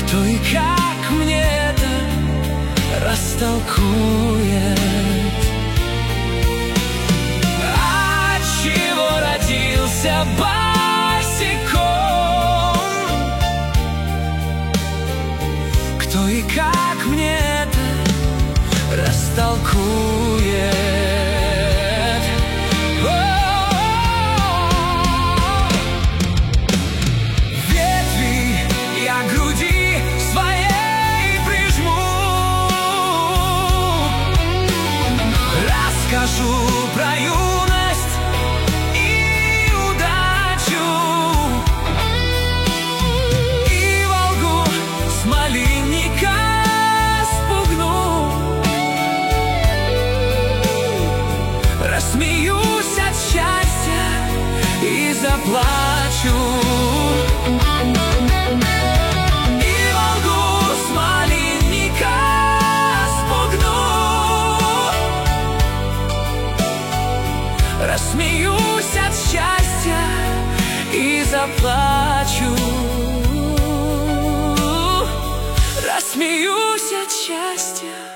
Кто и как мне это растолкует? Отчего родился босиком? Кто и как мне это растолкует? Ветви я к груди своей прижму, расскажу про юность и удачу, и Волгу с малинника спугну. Рассмеюсь от счастья и заплачу, и Волгу с малинника спугну. Рассмеюсь от счастья и заплачу. Рассмеюсь от счастья